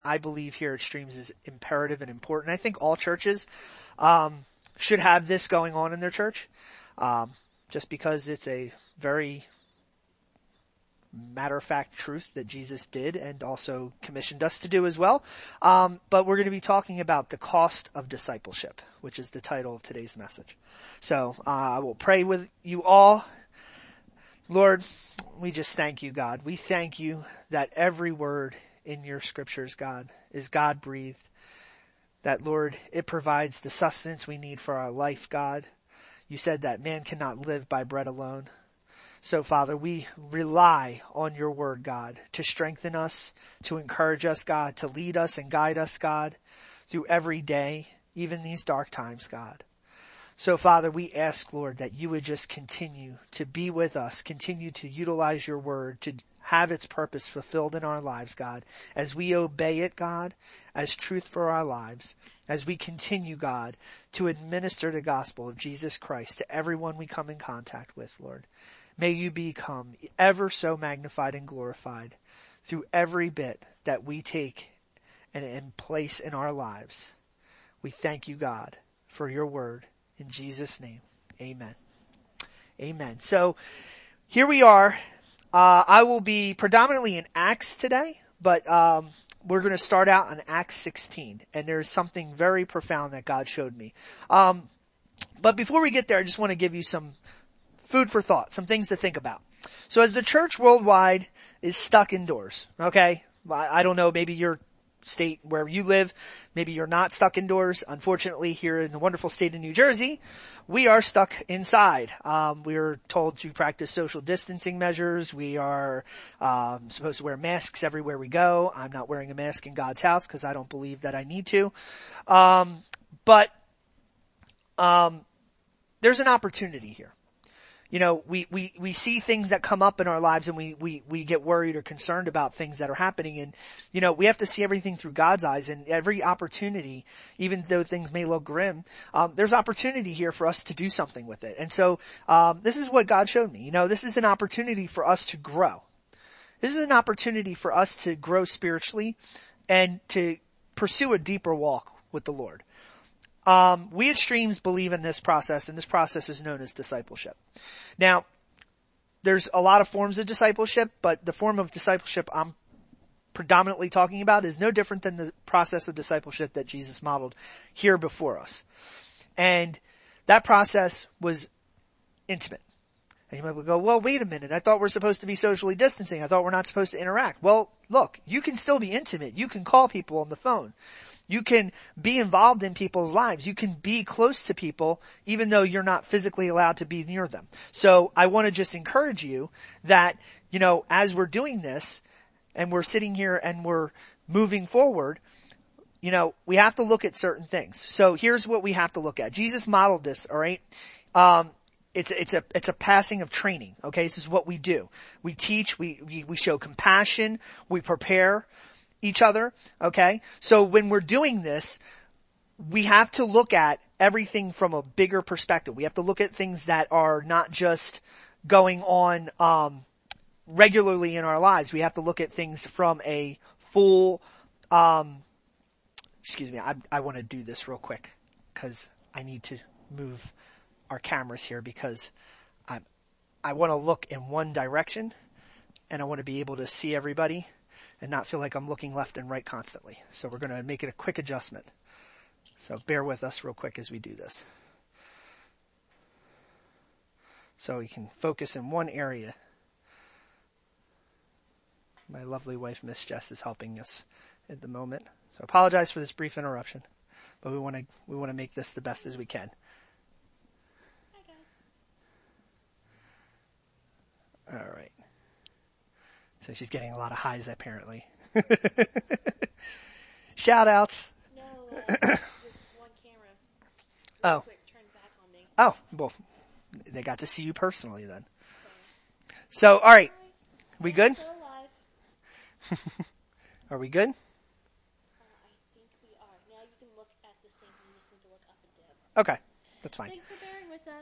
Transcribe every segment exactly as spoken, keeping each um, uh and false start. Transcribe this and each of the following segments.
I believe here at Streams is imperative and important. I think all churches um, should have this going on in their church, um, just because it's a very matter-of-fact truth that Jesus did and also commissioned us to do as well. Um, but we're going to be talking about the cost of discipleship, which is the title of today's message. So uh, I will pray with you all. Lord, we just thank you, God. We thank you that every word in your scriptures, God, is God-breathed. That, Lord, it provides the sustenance we need for our life, God. You said that man cannot live by bread alone. So, Father, we rely on your word, God, to strengthen us, to encourage us, God, to lead us and guide us, God, through every day, even these dark times, God. So, Father, we ask, Lord, that you would just continue to be with us, continue to utilize your word, to have its purpose fulfilled in our lives, God, as we obey it, God, as truth for our lives, as we continue, God, to administer the gospel of Jesus Christ to everyone we come in contact with, Lord. May you become ever so magnified and glorified through every bit that we take and, and place in our lives. We thank you, God, for your word. In Jesus' name, amen. Amen. So here we are. Uh, I will be predominantly in Acts today, but um, we're going to start out in Acts sixteen. And there's something very profound that God showed me. Um, but before we get there, I just want to give you some food for thought, some things to think about. So as the church worldwide is stuck indoors, okay, I don't know, maybe your state where you live, maybe you're not stuck indoors. Unfortunately, here in the wonderful state of New Jersey, we are stuck inside. Um, we are told to practice social distancing measures. We are um, supposed to wear masks everywhere we go. I'm not wearing a mask in God's house because I don't believe that I need to. Um, but um, there's an opportunity here. You know, we, we, we see things that come up in our lives and we, we, we get worried or concerned about things that are happening. And, you know, we have to see everything through God's eyes, and every opportunity, even though things may look grim, um, there's opportunity here for us to do something with it. And so, um, this is what God showed me. You know, this is an opportunity for us to grow. This is an opportunity for us to grow spiritually and to pursue a deeper walk with the Lord. Um, we at Streams believe in this process, and this process is known as discipleship. Now, there's a lot of forms of discipleship, but the form of discipleship I'm predominantly talking about is no different than the process of discipleship that Jesus modeled here before us. And that process was intimate. And you might go, well, wait a minute. I thought we're supposed to be socially distancing. I thought we're not supposed to interact. Well, look, you can still be intimate. You can call people on the phone. You can be involved in people's lives. You can be close to people even though you're not physically allowed to be near them. So I want to just encourage you that, you know, as we're doing this and we're sitting here and we're moving forward, you know, we have to look at certain things. So here's what we have to look at. Jesus modeled this, all right? Um, It's, it's a, it's a passing of training. Okay. This is what we do. We teach, we, we, we show compassion, we prepare each other. Okay. So when we're doing this, we have to look at everything from a bigger perspective. We have to look at things that are not just going on, um, regularly in our lives. We have to look at things from a full, um, excuse me. I, I want to do this real quick because I need to move our cameras here because I I want to look in one direction and I want to be able to see everybody and not feel like I'm looking left and right constantly. So we're going to make it a quick adjustment. So bear with us real quick as we do this. So we can focus in one area. My lovely wife, Miss Jess, is helping us at the moment. So I apologize for this brief interruption, but we want to we want to make this the best as we can. All right. So she's getting a lot of highs apparently. Shout outs. No, uh, one camera. Real Oh. Quick, turned back on me. Oh, well, they got to see you personally then. Okay. So, all right. We good? Still alive. Are we good? Uh, I think we are. Now you can look at the same thing. You just need to look up and down. Okay. That's fine. Thanks for bearing with us.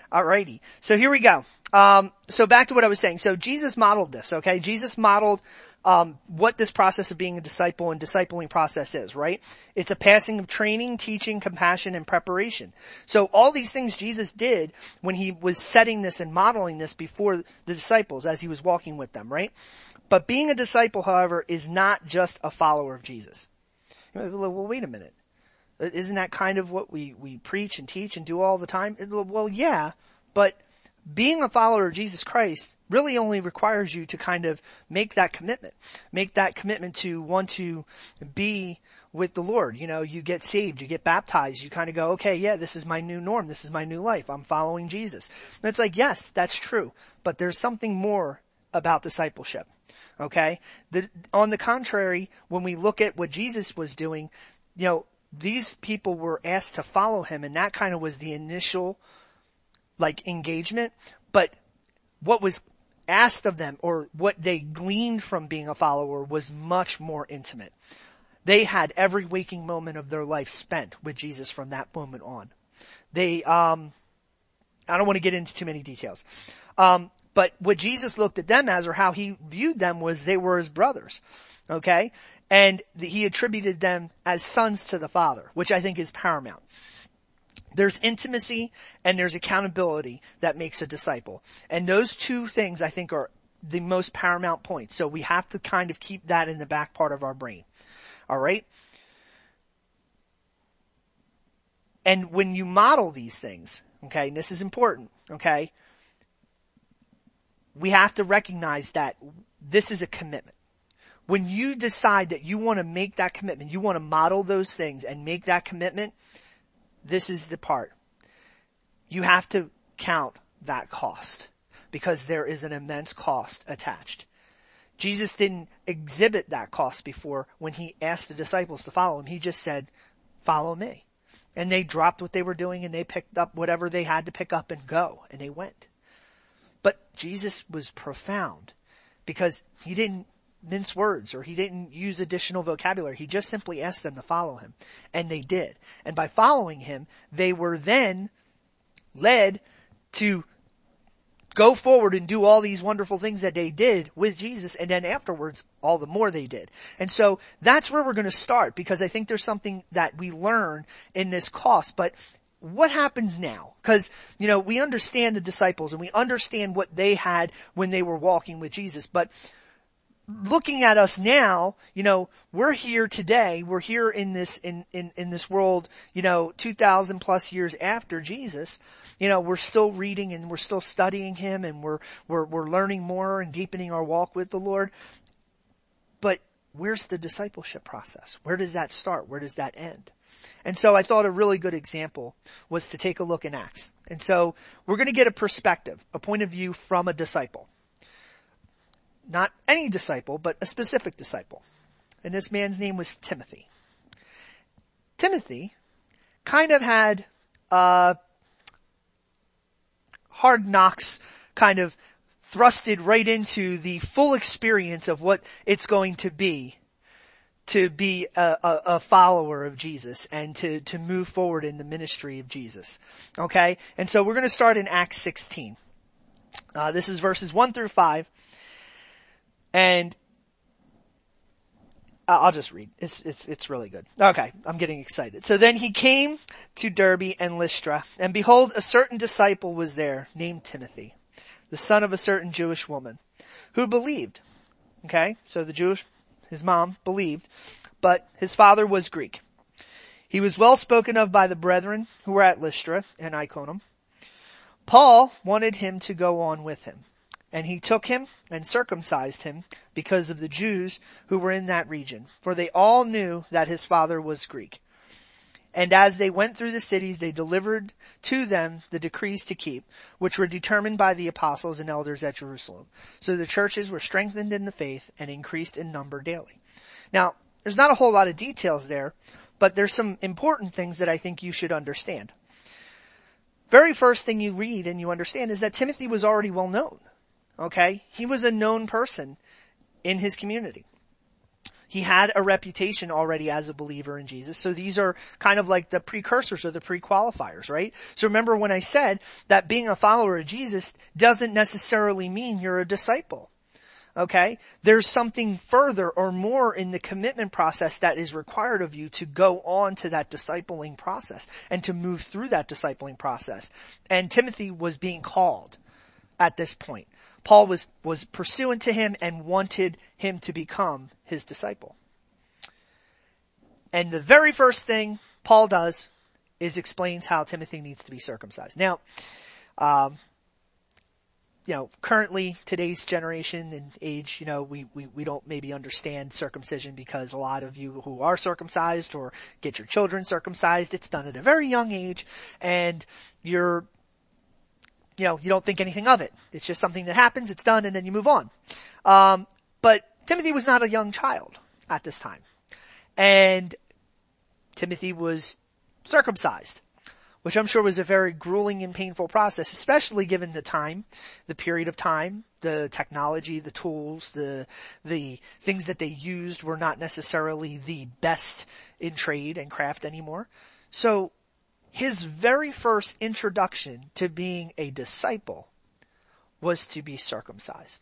Alrighty. So here we go. Um, so back to what I was saying. So Jesus modeled this, okay? Jesus modeled, um, what this process of being a disciple and discipling process is, right? It's a passing of training, teaching, compassion, and preparation. So all these things Jesus did when he was setting this and modeling this before the disciples as he was walking with them, right? But being a disciple, however, is not just a follower of Jesus. Well, wait a minute. Isn't that kind of what we, we preach and teach and do all the time? Well, yeah, but being a follower of Jesus Christ really only requires you to kind of make that commitment. Make that commitment to want to be with the Lord. You know, you get saved, you get baptized, you kind of go, okay, yeah, this is my new norm, this is my new life, I'm following Jesus. And it's like, yes, that's true, but there's something more about discipleship. Okay? The, on the contrary, when we look at what Jesus was doing, you know, these people were asked to follow him, and that kind of was the initial, like, engagement. But what was asked of them, or what they gleaned from being a follower, was much more intimate. They had every waking moment of their life spent with Jesus from that moment on. They, um, I don't want to get into too many details. Um, but what Jesus looked at them as, or how he viewed them, was they were his brothers. Okay? And he attributed them as sons to the Father, which I think is paramount. There's intimacy and there's accountability that makes a disciple. And those two things, I think, are the most paramount points. So we have to kind of keep that in the back part of our brain. All right? And when you model these things, okay, and this is important, okay, we have to recognize that this is a commitment. When you decide that you want to make that commitment, you want to model those things and make that commitment, this is the part. You have to count that cost, because there is an immense cost attached. Jesus didn't exhibit that cost before when he asked the disciples to follow him. He just said, follow me. And they dropped what they were doing and they picked up whatever they had to pick up and go, and they went. But Jesus was profound because he didn't mince words, or he didn't use additional vocabulary. He just simply asked them to follow him, and they did. And by following him, they were then led to go forward and do all these wonderful things that they did with Jesus, and then afterwards, all the more they did. And so that's where we're going to start, because I think there's something that we learn in this cost. But what happens now? Because, you know, we understand the disciples and we understand what they had when they were walking with Jesus, but looking at us now, you know, we're here today, we're here in this, in, in, in this world, you know, two thousand plus years after Jesus. You know, we're still reading and we're still studying him, and we're, we're, we're learning more and deepening our walk with the Lord. But where's the discipleship process? Where does that start? Where does that end? And so I thought a really good example was to take a look in Acts. And so we're going to get a perspective, a point of view from a disciple. Not any disciple, but a specific disciple. And this man's name was Timothy. Timothy kind of had uh hard knocks kind of thrusted right into the full experience of what it's going to be to be a, a, a follower of Jesus and to, to move forward in the ministry of Jesus. Okay? And so we're going to start in Acts sixteen. Uh, this is verses one through five. And I'll just read. It's, it's, it's really good. Okay. I'm getting excited. So then he came to Derbe and Lystra, and behold, a certain disciple was there named Timothy, the son of a certain Jewish woman, who believed. Okay. So the Jewish, his mom believed, but his father was Greek. He was well spoken of by the brethren who were at Lystra and Iconium. Paul wanted him to go on with him. And he took him and circumcised him because of the Jews who were in that region, for they all knew that his father was Greek. And as they went through the cities, they delivered to them the decrees to keep, which were determined by the apostles and elders at Jerusalem. So the churches were strengthened in the faith and increased in number daily. Now, there's not a whole lot of details there, but there's some important things that I think you should understand. Very first thing you read and you understand is that Timothy was already well known. Okay? He was a known person in his community. He had a reputation already as a believer in Jesus. So these are kind of like the precursors or the pre-qualifiers, right? So remember when I said that being a follower of Jesus doesn't necessarily mean you're a disciple. Okay? There's something further or more in the commitment process that is required of you to go on to that discipling process and to move through that discipling process. And Timothy was being called at this point. Paul was, was pursuant to him and wanted him to become his disciple. And the very first thing Paul does is explains how Timothy needs to be circumcised. Now, um, you know, currently today's generation and age, you know, we, we, we don't maybe understand circumcision because a lot of you who are circumcised or get your children circumcised, it's done at a very young age and you're, you know, you don't think anything of it. It's just something that happens, it's done, and then you move on. Um, but Timothy was not a young child at this time. And Timothy was circumcised, which I'm sure was a very grueling and painful process, especially given the time, the period of time, the technology, the tools, the, the things that they used were not necessarily the best in trade and craft anymore. So his very first introduction to being a disciple was to be circumcised.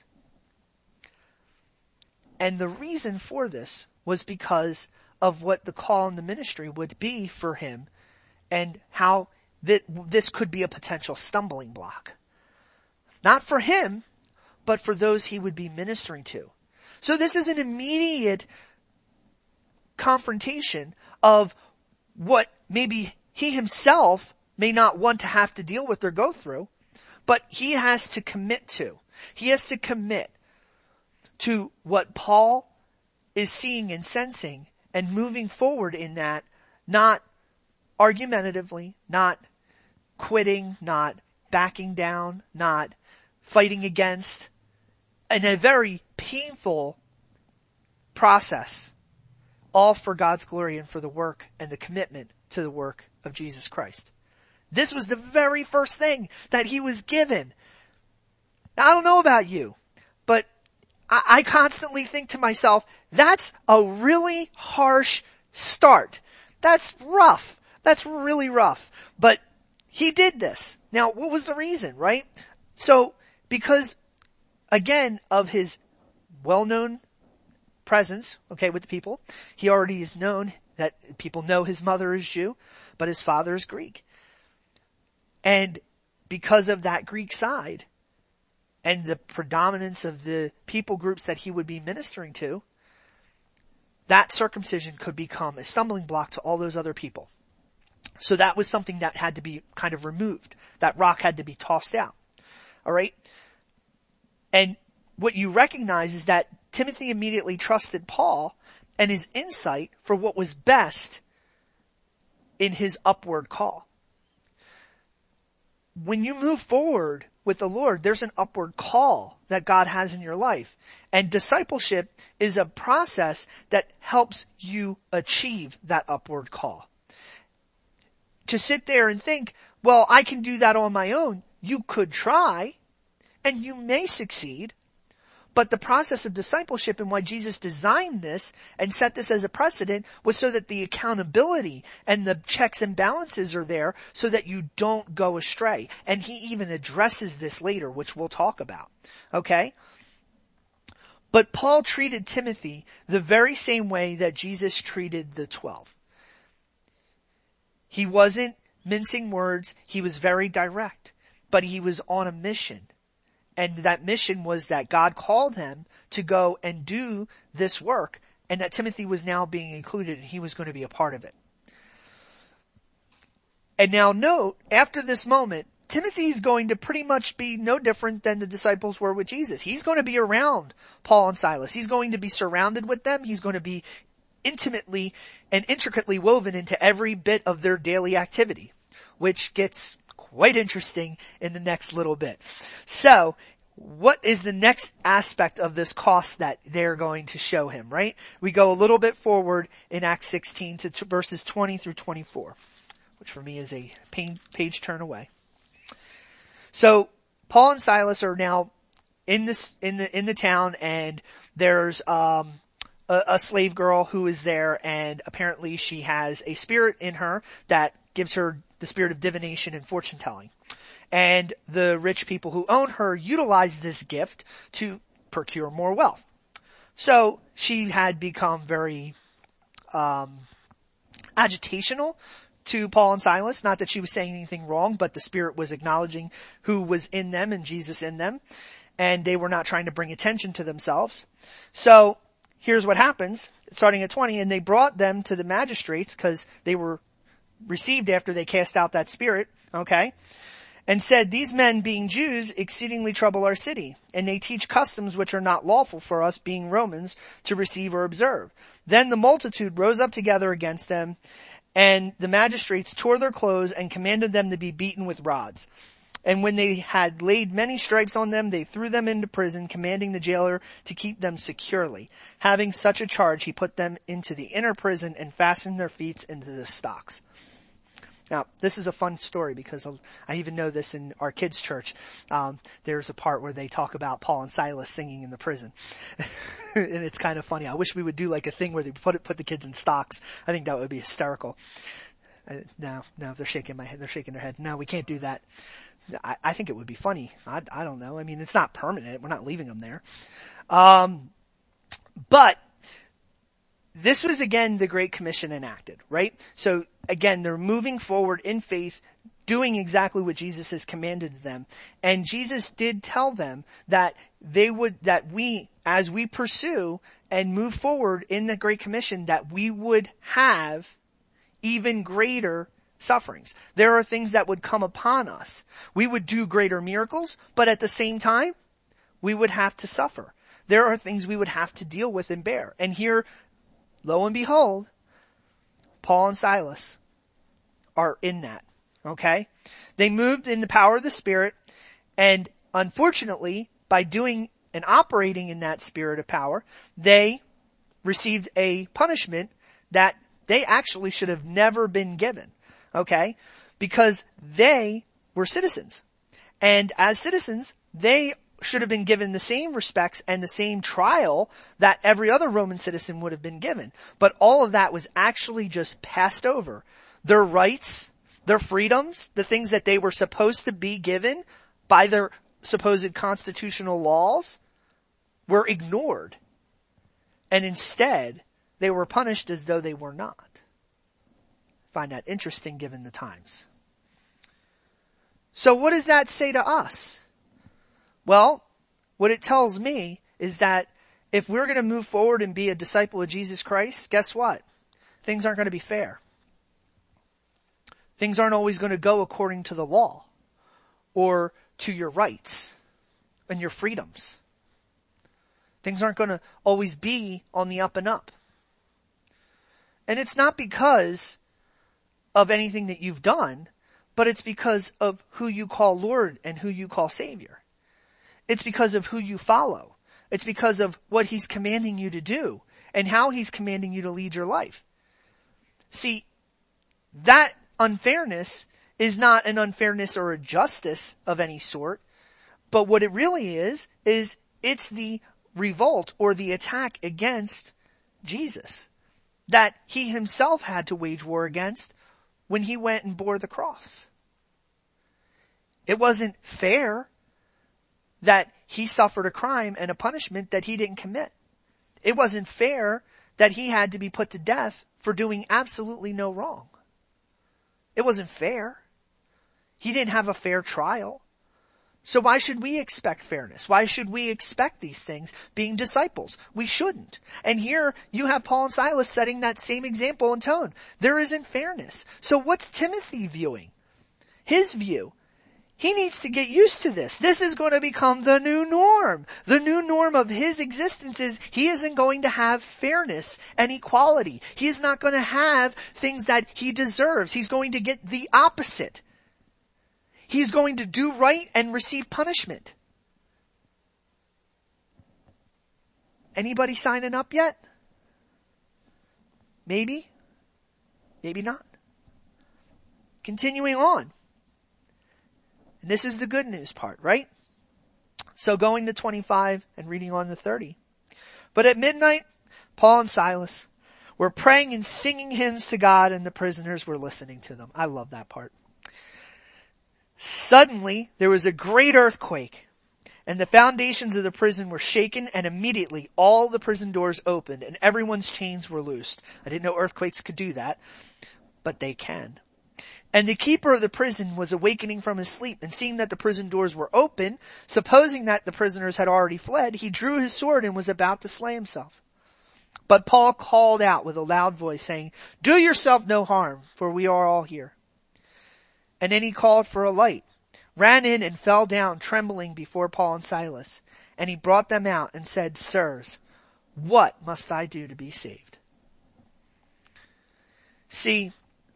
And the reason for this was because of what the call in the ministry would be for him and how that this could be a potential stumbling block. Not for him, but for those he would be ministering to. So this is an immediate confrontation of what maybe he himself may not want to have to deal with or go through, but he has to commit to. He has to commit to what Paul is seeing and sensing and moving forward in that, not argumentatively, not quitting, not backing down, not fighting against, in a very painful process, all for God's glory and for the work and the commitment to the work of Jesus Christ. This was the very first thing that he was given. Now, I don't know about you, but I, I constantly think to myself, that's a really harsh start. That's rough. That's really rough. But he did this. Now, what was the reason, right? So, because, again, of his well-known presence, okay, with the people, he already is known that people know his mother is Jew, but his father is Greek. And because of that Greek side and the predominance of the people groups that he would be ministering to, that circumcision could become a stumbling block to all those other people. So that was something that had to be kind of removed. That rock had to be tossed out. All right? And what you recognize is that Timothy immediately trusted Paul and his insight for what was best in his upward call. When you move forward with the Lord, there's an upward call that God has in your life. And discipleship is a process that helps you achieve that upward call. To sit there and think, well, I can do that on my own. You could try, and you may succeed. But the process of discipleship and why Jesus designed this and set this as a precedent was so that the accountability and the checks and balances are there so that you don't go astray. And he even addresses this later, which we'll talk about. Okay? But Paul treated Timothy the very same way that Jesus treated the twelve. He wasn't mincing words. He was very direct, but he was on a mission. And that mission was that God called him to go and do this work, and that Timothy was now being included and he was going to be a part of it. And now note, after this moment, Timothy is going to pretty much be no different than the disciples were with Jesus. He's going to be around Paul and Silas. He's going to be surrounded with them. He's going to be intimately and intricately woven into every bit of their daily activity, which gets quite interesting in the next little bit. So, what is the next aspect of this cost that they're going to show him, right? We go a little bit forward in Acts sixteen to t- verses twenty through twenty-four, which for me is a pain, page turn away. So, Paul and Silas are now in this, in the, in the town, and there's, um, a, a slave girl who is there, and apparently she has a spirit in her that gives her the spirit of divination and fortune telling. And the rich people who own her utilize this gift to procure more wealth. So she had become very um agitational to Paul and Silas. Not that she was saying anything wrong, but the Spirit was acknowledging who was in them and Jesus in them. And they were not trying to bring attention to themselves. So here's what happens, starting at twenty, and they brought them to the magistrates because they were received after they cast out that spirit, okay, and said, these men, being Jews, exceedingly trouble our city, and they teach customs which are not lawful for us, being Romans, to receive or observe. Then the multitude rose up together against them, and the magistrates tore their clothes and commanded them to be beaten with rods. And when they had laid many stripes on them, they threw them into prison, commanding the jailer to keep them securely. Having such a charge, he put them into the inner prison and fastened their feet into the stocks. Now, this is a fun story because I even know this in our kids' church. Um, there's a part where they talk about Paul and Silas singing in the prison. And it's kind of funny. I wish we would do like a thing where they put it, put the kids in stocks. I think that would be hysterical. Uh, no, no, they're shaking my head. They're shaking their head. No, we can't do that. I, I think it would be funny. I, I don't know. I mean, it's not permanent. We're not leaving them there. Um, but this was again the Great Commission enacted, right? So again, they're moving forward in faith, doing exactly what Jesus has commanded them. And Jesus did tell them that they would, that we, as we pursue and move forward in the Great Commission, that we would have even greater sufferings. There are things that would come upon us. We would do greater miracles, but at the same time, we would have to suffer. There are things we would have to deal with and bear. And here, lo and behold, Paul and Silas are in that. Okay? They moved in the power of the Spirit, and unfortunately, by doing and operating in that spirit of power, they received a punishment that they actually should have never been given. Okay? Because they were citizens. And as citizens, they should have been given the same respects and the same trial that every other Roman citizen would have been given. But all of that was actually just passed over. Their rights, their freedoms, the things that they were supposed to be given by their supposed constitutional laws were ignored. And instead, they were punished as though they were not. I find that interesting given the times. So what does that say to us? Well, what it tells me is that if we're going to move forward and be a disciple of Jesus Christ, guess what? Things aren't going to be fair. Things aren't always going to go according to the law or to your rights and your freedoms. Things aren't going to always be on the up and up. And it's not because of anything that you've done, but it's because of who you call Lord and who you call Savior. It's because of who you follow. It's because of what He's commanding you to do and how He's commanding you to lead your life. See, that unfairness is not an unfairness or a justice of any sort, but what it really is, is it's the revolt or the attack against Jesus that He Himself had to wage war against when He went and bore the cross. It wasn't fair that He suffered a crime and a punishment that He didn't commit. It wasn't fair that He had to be put to death for doing absolutely no wrong. It wasn't fair. He didn't have a fair trial. So why should we expect fairness? Why should we expect these things being disciples? We shouldn't. And here you have Paul and Silas setting that same example and tone. There isn't fairness. So what's Timothy viewing? His view. He needs to get used to this. This is going to become the new norm. The new norm of his existence is he isn't going to have fairness and equality. He is not going to have things that he deserves. He's going to get the opposite. He's going to do right and receive punishment. Anybody signing up yet? Maybe. Maybe not. Continuing on. And this is the good news part, right? So going to twenty-five and reading on to thirty. But at midnight, Paul and Silas were praying and singing hymns to God, and the prisoners were listening to them. I love that part. Suddenly, there was a great earthquake, and the foundations of the prison were shaken, and immediately all the prison doors opened, and everyone's chains were loosed. I didn't know earthquakes could do that, but they can. And the keeper of the prison was awakening from his sleep, and seeing that the prison doors were open, supposing that the prisoners had already fled, he drew his sword and was about to slay himself. But Paul called out with a loud voice, saying, "Do yourself no harm, for we are all here." And then he called for a light, ran in and fell down trembling before Paul and Silas. And he brought them out and said, "Sirs, what must I do to be saved?" See,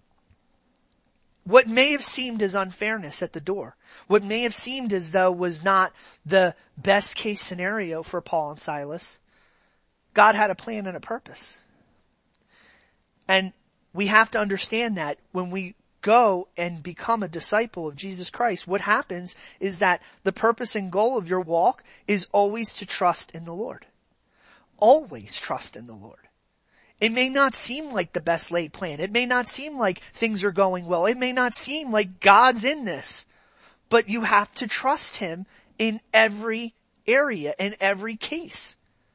what may have seemed as unfairness at the door, what may have seemed as though was not the best case scenario for Paul and Silas, God had a plan and a purpose. And we have to understand that when we go and become a disciple of Jesus Christ, what happens is that the purpose and goal of your walk is always to trust in the Lord. Always trust in the Lord. It may not seem like the best laid plan. It may not seem like things are going well. It may not seem like God's in this. But you have to trust Him in every area, in every case.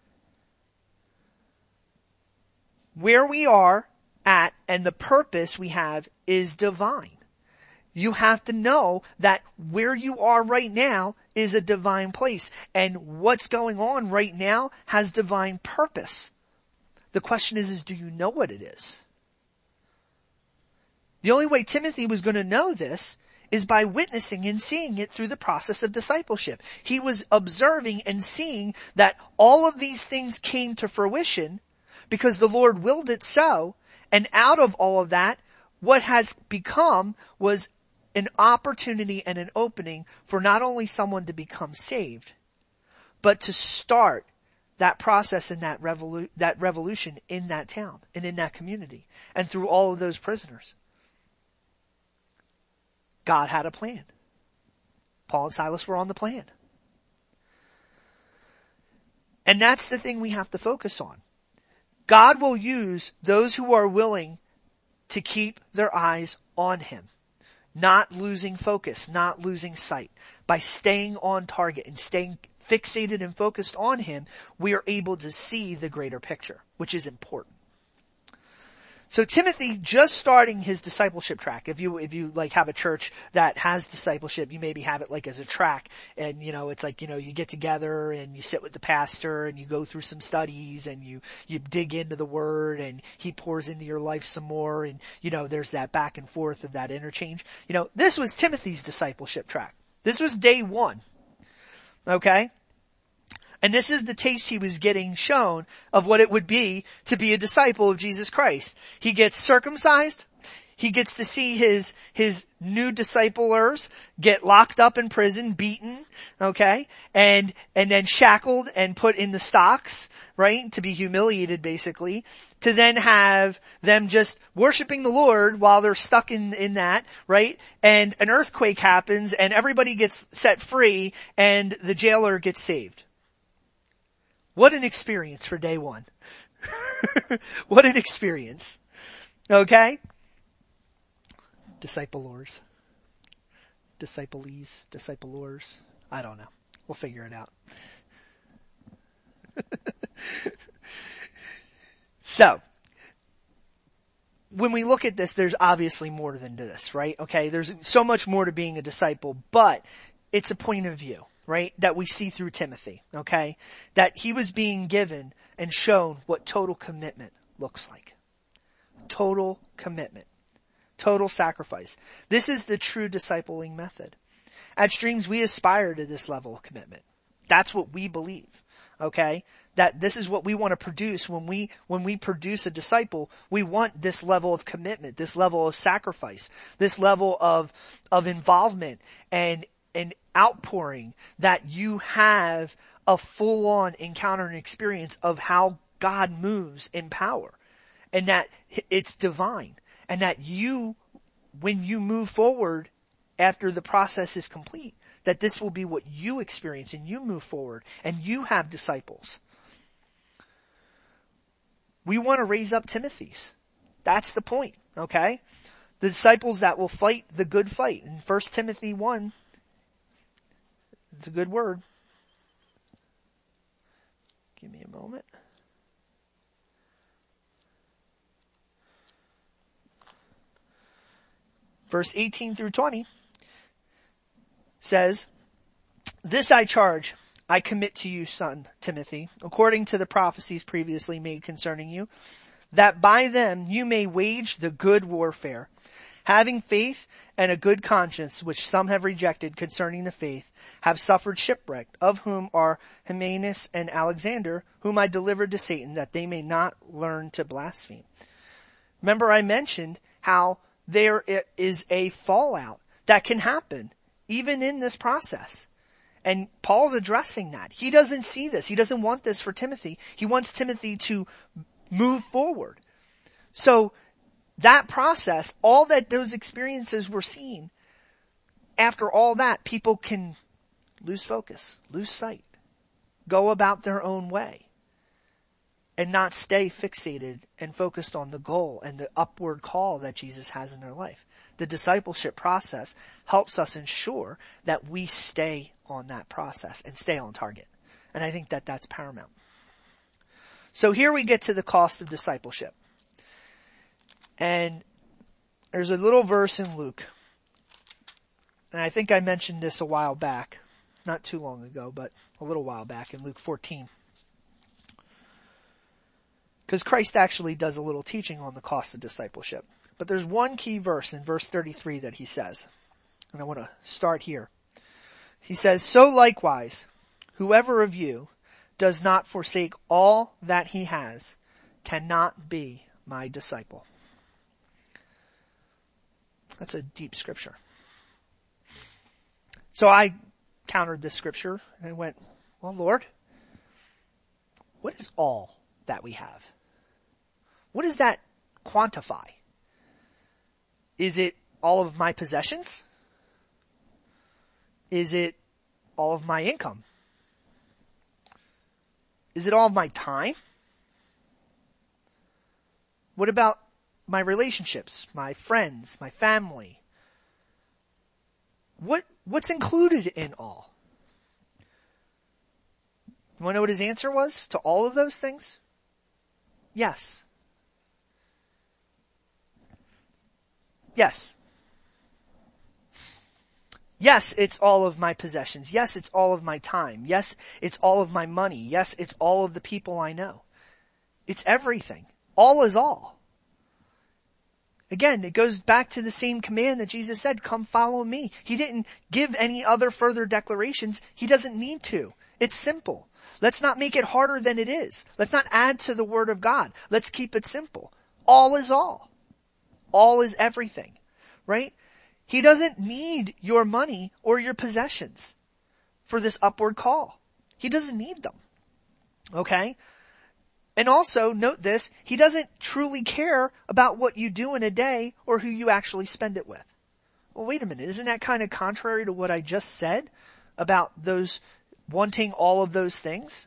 Where we are at and the purpose we have is divine. You have to know that where you are right now is a divine place. And what's going on right now has divine purpose. The question is, is do you know what it is? The only way Timothy was going to know this is by witnessing and seeing it through the process of discipleship. He was observing and seeing that all of these things came to fruition because the Lord willed it so. And out of all of that, what has become was an opportunity and an opening for not only someone to become saved, but to start that process and that revolu- that revolution in that town and in that community and through all of those prisoners. God had a plan. Paul and Silas were on the plan. And that's the thing we have to focus on. God will use those who are willing to keep their eyes on Him, not losing focus, not losing sight. By staying on target and staying fixated and focused on Him, we are able to see the greater picture, which is important. So Timothy, just starting his discipleship track, if you, if you like have a church that has discipleship, you maybe have it like as a track, and you know, it's like, you know, you get together and you sit with the pastor and you go through some studies and you, you dig into the Word and he pours into your life some more, and you know, there's that back and forth of that interchange. You know, this was Timothy's discipleship track. This was day one. Okay? And this is the taste he was getting shown of what it would be to be a disciple of Jesus Christ. He gets circumcised. He gets to see his, his new disciplers get locked up in prison, beaten, okay? And, and then shackled and put in the stocks, right? To be humiliated basically. To then have them just worshiping the Lord while they're stuck in, in that, right? And an earthquake happens and everybody gets set free and the jailer gets saved. What an experience for day one. What an experience. Okay? Disciplers. Disciplees. Disciplers. I don't know. We'll figure it out. So, when we look at this, there's obviously more than this, right? Okay, there's so much more to being a disciple, but it's a point of view, right? That we see through Timothy, okay? That he was being given and shown what total commitment looks like. Total commitment. Total sacrifice. This is the true discipling method. At Streams, we aspire to this level of commitment. That's what we believe, okay? That this is what we want to produce when we, when we produce a disciple. We want this level of commitment, this level of sacrifice, this level of, of involvement and, and outpouring, that you have a full-on encounter and experience of how God moves in power, and that it's divine, and that you, when you move forward after the process is complete, that this will be what you experience and you move forward and you have disciples. We want to raise up Timothy's. That's the point, okay? The disciples that will fight the good fight. In First Timothy one, it's a good word. Give me a moment. Verse eighteen through twenty says, "This I charge, I commit to you, son Timothy, according to the prophecies previously made concerning you, that by them you may wage the good warfare, having faith and a good conscience, which some have rejected concerning the faith, have suffered shipwreck, of whom are Hymenaeus and Alexander, whom I delivered to Satan, that they may not learn to blaspheme." Remember I mentioned how there is a fallout that can happen even in this process. And Paul's addressing that. He doesn't see this. He doesn't want this for Timothy. He wants Timothy to move forward. So that process, all that those experiences were seen, after all that, people can lose focus, lose sight, go about their own way, and not stay fixated and focused on the goal and the upward call that Jesus has in their life. The discipleship process helps us ensure that we stay on that process and stay on target. And I think that that's paramount. So here we get to the cost of discipleship. And there's a little verse in Luke. And I think I mentioned this a while back, not too long ago, but a little while back in Luke fourteen. Because Christ actually does a little teaching on the cost of discipleship. But there's one key verse in verse thirty-three that he says. And I want to start here. He says, "So likewise, whoever of you does not forsake all that he has cannot be my disciple." That's a deep scripture. So I countered this scripture and I went, well, Lord, what is all that we have? What does that quantify? Is it all of my possessions? Is it all of my income? Is it all of my time? What about my relationships, my friends, my family? What, what's included in all? You want to know what his answer was to all of those things? Yes. Yes. Yes, it's all of my possessions. Yes, it's all of my time. Yes, it's all of my money. Yes, it's all of the people I know. It's everything. All is all. Again, it goes back to the same command that Jesus said, come follow me. He didn't give any other further declarations. He doesn't need to. It's simple. Let's not make it harder than it is. Let's not add to the word of God. Let's keep it simple. All is all. All is everything, right? He doesn't need your money or your possessions for this upward call. He doesn't need them. Okay? And also, note this, he doesn't truly care about what you do in a day or who you actually spend it with. Well, wait a minute. Isn't that kind of contrary to what I just said about those wanting all of those things?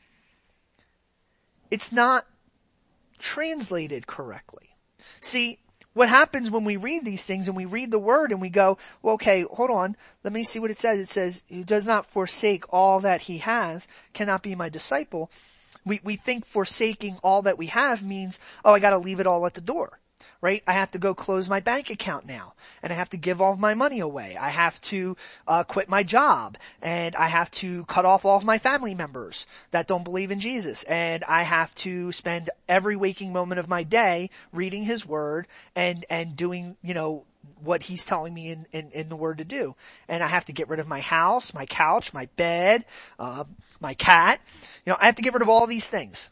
It's not translated correctly. See, what happens when we read these things and we read the word and we go, well, okay, hold on. Let me see what it says. It says, who does not forsake all that he has cannot be my disciple. We, we think forsaking all that we have means, oh, I gotta leave it all at the door, right? I have to go close my bank account now and I have to give all of my money away. I have to, uh, quit my job and I have to cut off all of my family members that don't believe in Jesus. And I have to spend every waking moment of my day reading his word and, and doing, you know, what he's telling me in, in, in the word to do. And I have to get rid of my house, my couch, my bed, uh, my cat. You know, I have to get rid of all these things.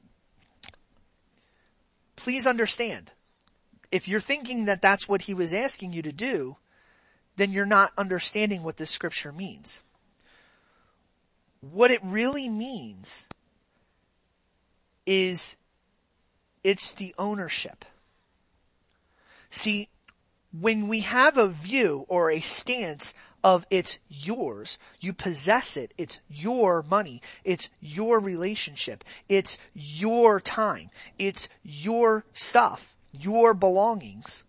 Please understand, if you're thinking that that's what he was asking you to do, then you're not understanding what this scripture means. What it really means is it's the ownership. See, when we have a view or a stance of it's yours, you possess it, it's your money, it's your relationship, it's your time, it's your stuff, your belongings,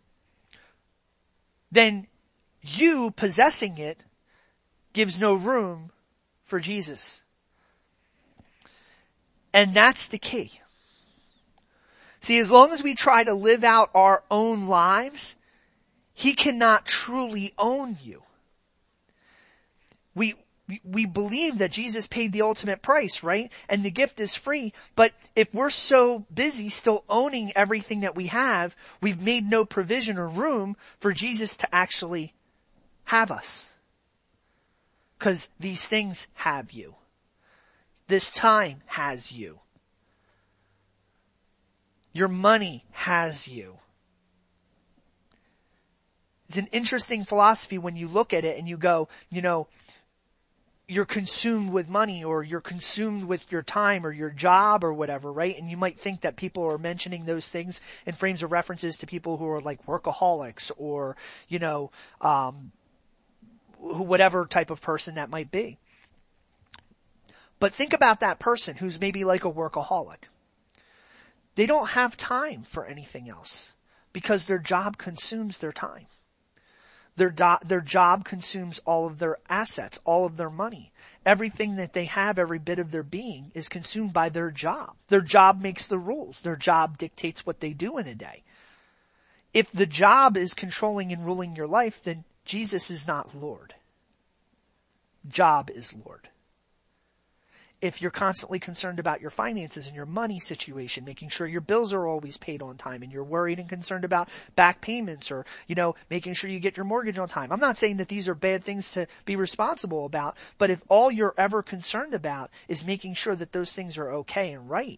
then you possessing it gives no room for Jesus. And that's the key. See, as long as we try to live out our own lives, he cannot truly own you. We, we believe that Jesus paid the ultimate price, right? And the gift is free. But if we're so busy still owning everything that we have, we've made no provision or room for Jesus to actually have us. Because these things have you. This time has you. Your money has you. It's an interesting philosophy when you look at it and you go, you know, you're consumed with money or you're consumed with your time or your job or whatever, right? And you might think that people are mentioning those things in frames of references to people who are like workaholics or, you know, um, whatever type of person that might be. But think about that person who's maybe like a workaholic. They don't have time for anything else because their job consumes their time. Their do- their job consumes all of their assets, all of their money. Everything that they have, every bit of their being is consumed by their job. Their job makes the rules. Their job dictates what they do in a day. If the job is controlling and ruling your life, then Jesus is not Lord. Job is Lord. If you're constantly concerned about your finances and your money situation, making sure your bills are always paid on time and you're worried and concerned about back payments or, you know, making sure you get your mortgage on time. I'm not saying that these are bad things to be responsible about, but if all you're ever concerned about is making sure that those things are okay and right,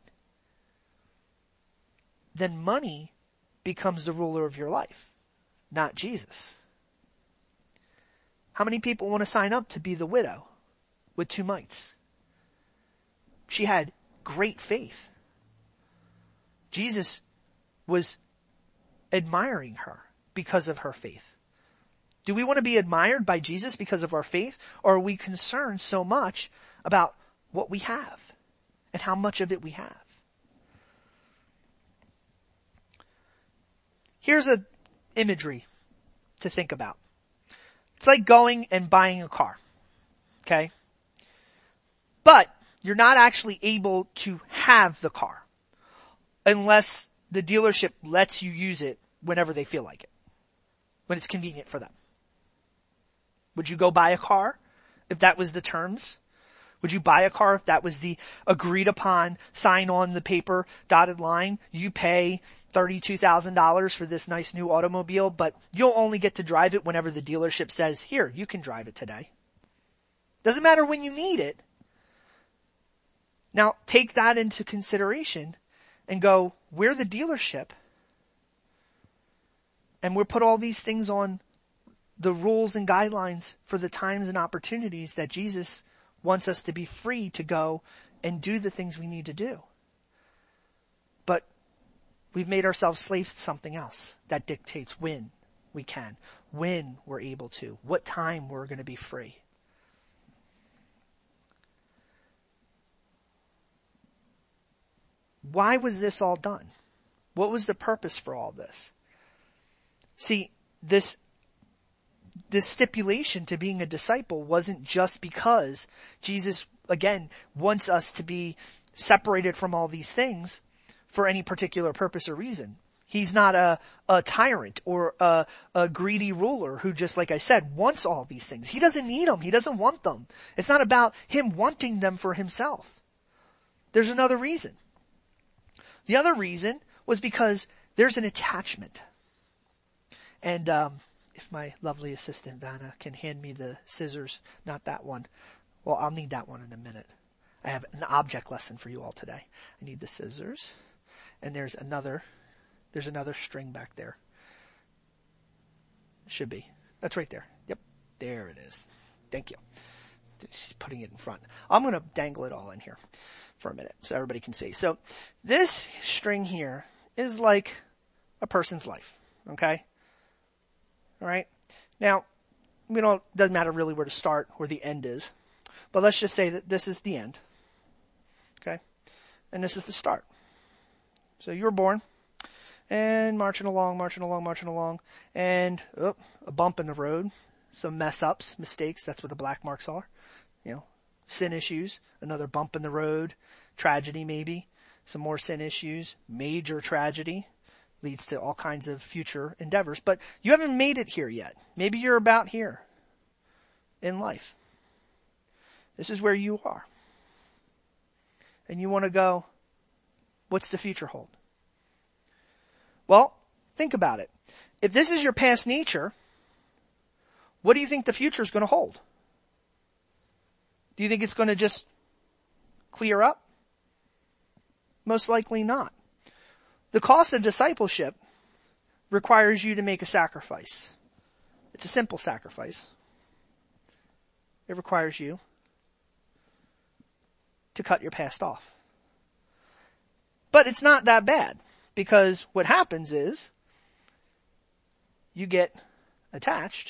then money becomes the ruler of your life, not Jesus. How many people want to sign up to be the widow with two mites? She had great faith. Jesus was admiring her because of her faith. Do we want to be admired by Jesus because of our faith, or are we concerned so much about what we have and how much of it we have? Here's a imagery to think about. It's like going and buying a car. Okay? But you're not actually able to have the car unless the dealership lets you use it whenever they feel like it, when it's convenient for them. Would you go buy a car if that was the terms? Would you buy a car if that was the agreed upon, sign on the paper, dotted line? You pay thirty-two thousand dollars for this nice new automobile, but you'll only get to drive it whenever the dealership says, here, you can drive it today. Doesn't matter when you need it. Now, take that into consideration and go, we're the dealership. And we'll put all these things on the rules and guidelines for the times and opportunities that Jesus wants us to be free to go and do the things we need to do. But we've made ourselves slaves to something else that dictates when we can, when we're able to, what time we're going to be free. Why was this all done? What was the purpose for all this? See, this, this stipulation to being a disciple wasn't just because Jesus, again, wants us to be separated from all these things for any particular purpose or reason. He's not a, a tyrant or a, a greedy ruler who just, like I said, wants all these things. He doesn't need them. He doesn't want them. It's not about him wanting them for himself. There's another reason. The other reason was because there's an attachment. And um, if my lovely assistant, Vanna, can hand me the scissors, not that one. Well, I'll need that one in a minute. I have an object lesson for you all today. I need the scissors. And there's another, there's another string back there. Should be. That's right there. Yep. There it is. Thank you. She's putting it in front. I'm going to dangle it all in here for a minute so everybody can see. So this string here is like a person's life, okay? Alright? Now, we don't, doesn't matter really where to start, where the end is. But let's just say that this is the end. Okay? And this is the start. So you were born, and marching along, marching along, marching along, and, oh, a bump in the road, some mess ups, mistakes, that's what the black marks are. You know, sin issues, another bump in the road, tragedy maybe, some more sin issues, major tragedy, leads to all kinds of future endeavors. But you haven't made it here yet. Maybe you're about here in life. This is where you are. And you want to go, what's the future hold? Well, think about it. If this is your past nature, what do you think the future is going to hold? Do you think it's going to just clear up? Most likely not. The cost of discipleship requires you to make a sacrifice. It's a simple sacrifice. It requires you to cut your past off. But it's not that bad, because what happens is you get attached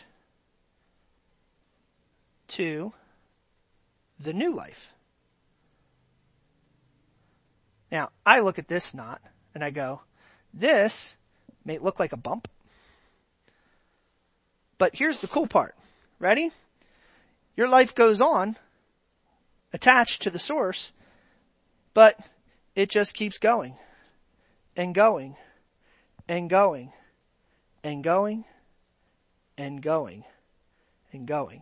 to the new life. Now, I look at this knot and I go, this may look like a bump, but here's the cool part. Ready? Your life goes on attached to the source, but it just keeps going and going and going and going and going and going.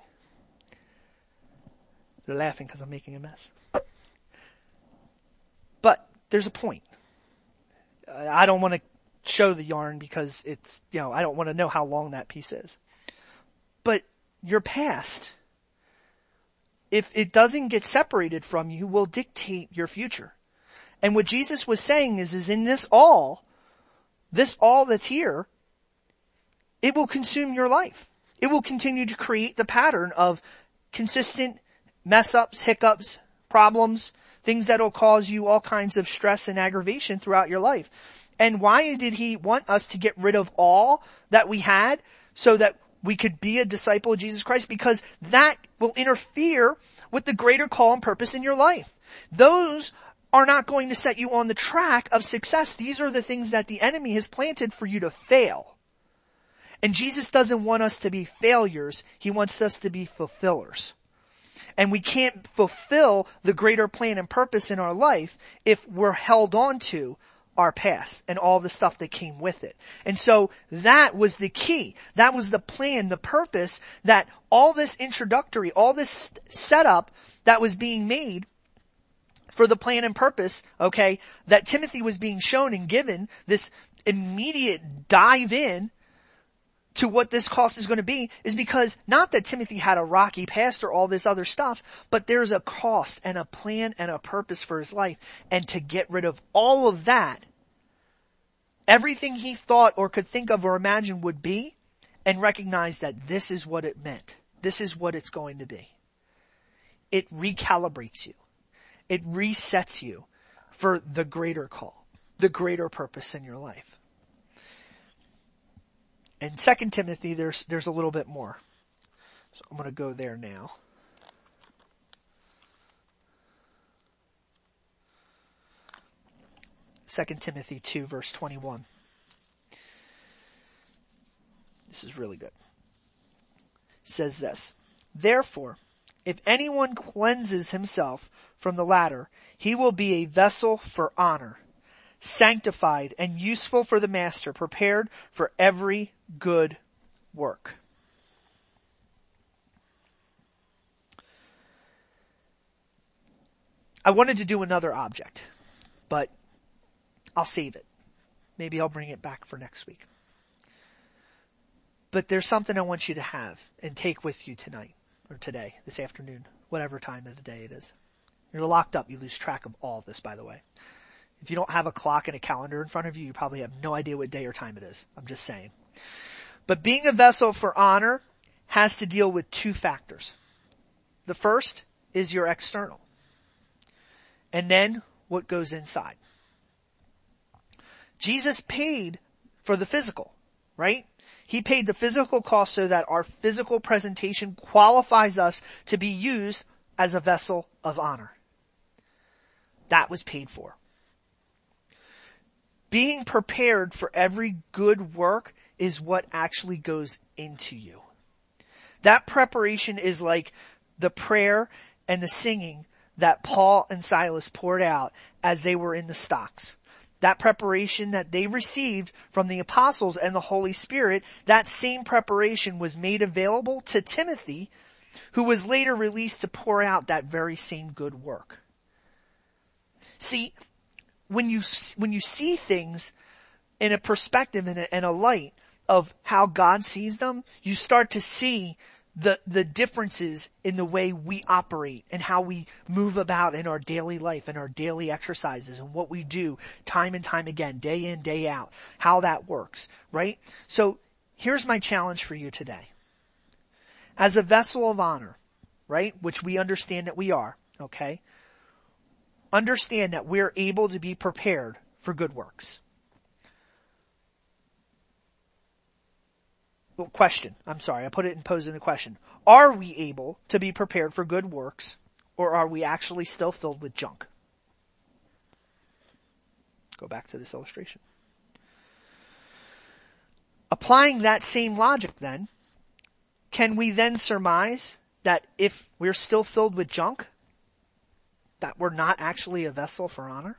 They're laughing because I'm making a mess. But there's a point. I don't want to show the yarn because it's, you know, I don't want to know how long that piece is. But your past, if it doesn't get separated from you, will dictate your future. And what Jesus was saying is, is in this all, this all that's here, it will consume your life. It will continue to create the pattern of consistent mess ups, hiccups, problems, things that will cause you all kinds of stress and aggravation throughout your life. And why did he want us to get rid of all that we had so that we could be a disciple of Jesus Christ? Because that will interfere with the greater call and purpose in your life. Those are not going to set you on the track of success. These are the things that the enemy has planted for you to fail. And Jesus doesn't want us to be failures. He wants us to be fulfillers. And we can't fulfill the greater plan and purpose in our life if we're held on to our past and all the stuff that came with it. And so that was the key. That was the plan, the purpose, that all this introductory, all this setup that was being made for the plan and purpose, okay, that Timothy was being shown and given this immediate dive in to what this cost is going to be, is because not that Timothy had a rocky past or all this other stuff, but there's a cost and a plan and a purpose for his life. And to get rid of all of that, everything he thought or could think of or imagine would be, and recognize that this is what it meant. This is what it's going to be. It recalibrates you. It resets you for the greater call, the greater purpose in your life. In Second Timothy, there's, there's a little bit more. So I'm going to go there now. Second Timothy two, verse twenty-one. This is really good. It says this, "Therefore, if anyone cleanses himself from the latter, he will be a vessel for honor, sanctified and useful for the master, prepared for every good work." I wanted to do another object, but I'll save it. Maybe I'll bring it back for next week. But there's something I want you to have and take with you tonight, or today, this afternoon, whatever time of the day it is. You're locked up. You lose track of all of this, by the way. If you don't have a clock and a calendar in front of you, you probably have no idea what day or time it is. I'm just saying. But being a vessel for honor has to deal with two factors. The first is your external. And then what goes inside. Jesus paid for the physical, right? He paid the physical cost so that our physical presentation qualifies us to be used as a vessel of honor. That was paid for. Being prepared for every good work is what actually goes into you. That preparation is like the prayer and the singing that Paul and Silas poured out as they were in the stocks. That preparation that they received from the apostles and the Holy Spirit, that same preparation was made available to Timothy, who was later released to pour out that very same good work. See, when you, when you see things in a perspective and a, in a light of how God sees them, you start to see the, the differences in the way we operate and how we move about in our daily life and our daily exercises and what we do time and time again, day in, day out, how that works, right? So here's my challenge for you today. As a vessel of honor, right, which we understand that we are, okay, understand that we're able to be prepared for good works. Well, question. I'm sorry. I put it in posing the question. Are we able to be prepared for good works, or are we actually still filled with junk? Go back to this illustration. Applying that same logic then, can we then surmise that if we're still filled with junk, that we're not actually a vessel for honor?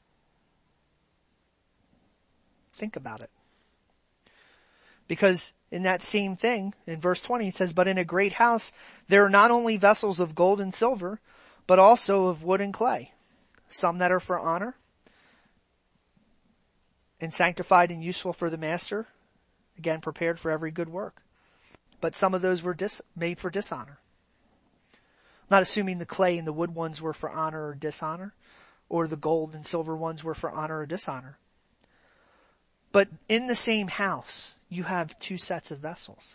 Think about it. Because in that same thing, in verse twenty, it says, but in a great house, there are not only vessels of gold and silver, but also of wood and clay, some that are for honor and sanctified and useful for the master, again, prepared for every good work. But some of those were dis- made for dishonor. I'm not assuming the clay and the wood ones were for honor or dishonor, or the gold and silver ones were for honor or dishonor. But in the same house, you have two sets of vessels.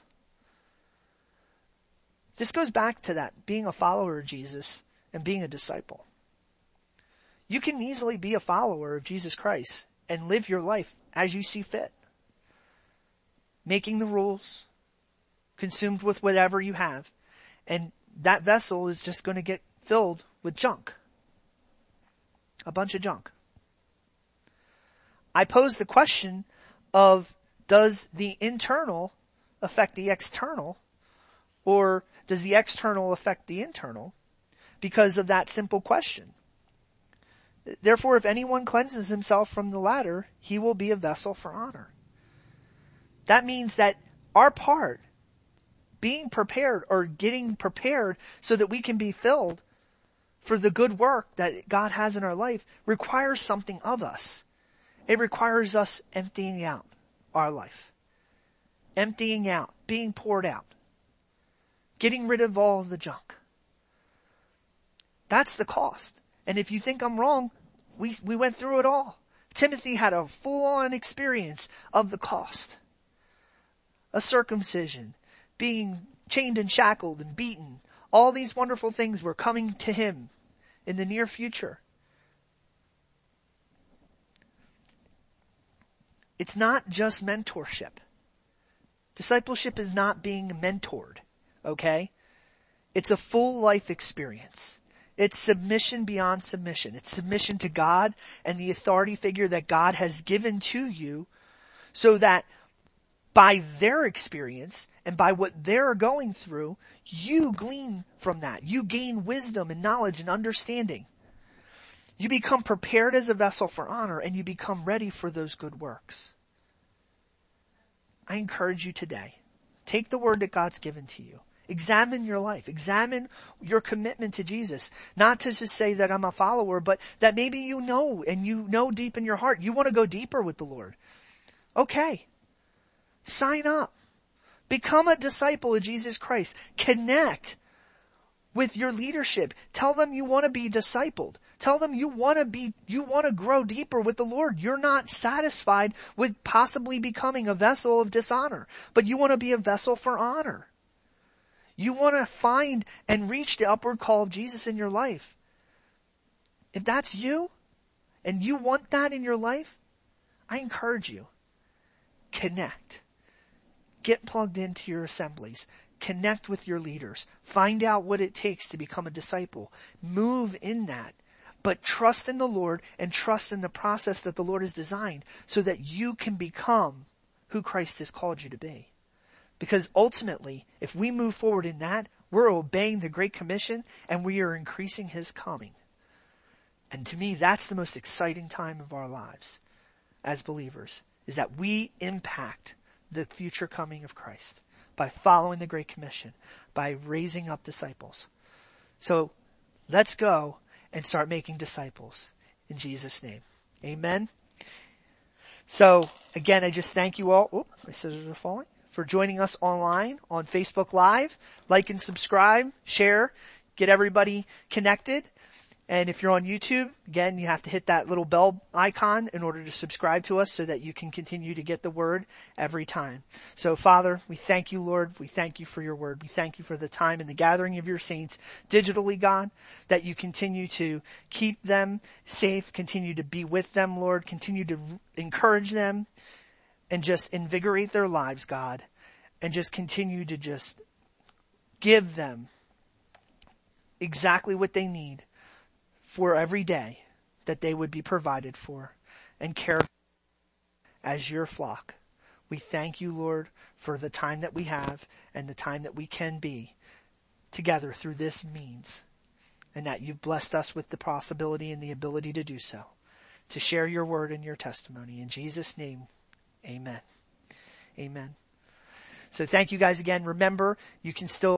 This goes back to that, being a follower of Jesus and being a disciple. You can easily be a follower of Jesus Christ and live your life as you see fit. Making the rules, consumed with whatever you have, and that vessel is just going to get filled with junk. A bunch of junk. I pose the question of, does the internal affect the external, or does the external affect the internal? Because of that simple question. Therefore, if anyone cleanses himself from the latter, he will be a vessel for honor. That means that our part, being prepared or getting prepared so that we can be filled for the good work that God has in our life, requires something of us. It requires us emptying out our life. Emptying out, being poured out. Getting rid of all of the junk. That's the cost. And if you think I'm wrong, we, we went through it all. Timothy had a full-on experience of the cost. A circumcision, being chained and shackled and beaten. All these wonderful things were coming to him in the near future. It's not just mentorship. Discipleship is not being mentored, okay? It's a full life experience. It's submission beyond submission. It's submission to God and the authority figure that God has given to you, so that by their experience and by what they're going through, you glean from that. You gain wisdom and knowledge and understanding. You become prepared as a vessel for honor, and you become ready for those good works. I encourage you today, take the word that God's given to you. Examine your life. Examine your commitment to Jesus. Not to just say that I'm a follower, but that maybe you know, and you know deep in your heart, you want to go deeper with the Lord. Okay. Sign up. Become a disciple of Jesus Christ. Connect with your leadership. Tell them you want to be discipled. Tell them you want to be, you want to grow deeper with the Lord. You're not satisfied with possibly becoming a vessel of dishonor, but you want to be a vessel for honor. You want to find and reach the upward call of Jesus in your life. If that's you, and you want that in your life, I encourage you, connect. get plugged into your assemblies. Connect with your leaders. Find out what it takes to become a disciple. Move in that. But trust in the Lord and trust in the process that the Lord has designed so that you can become who Christ has called you to be. Because ultimately, if we move forward in that, we're obeying the Great Commission and we are increasing His coming. And to me, that's the most exciting time of our lives as believers, is that we impact the future coming of Christ by following the Great Commission, by raising up disciples. So let's go and start making disciples in Jesus' name. Amen. So again, I just thank you all. Oh, my scissors are falling. For joining us online on Facebook Live. Like and subscribe, share, get everybody connected. And if you're on YouTube, again, you have to hit that little bell icon in order to subscribe to us so that you can continue to get the word every time. So Father, we thank you, Lord. We thank you for your word. We thank you for the time and the gathering of your saints digitally, God, that you continue to keep them safe, continue to be with them, Lord, continue to encourage them and just invigorate their lives, God, and just continue to just give them exactly what they need for every day, that they would be provided for and cared for as your flock. We thank you, Lord, for the time that we have and the time that we can be together through this means, and that you've blessed us with the possibility and the ability to do so, to share your word and your testimony. In Jesus' name, amen. Amen. So thank you guys again. Remember, you can still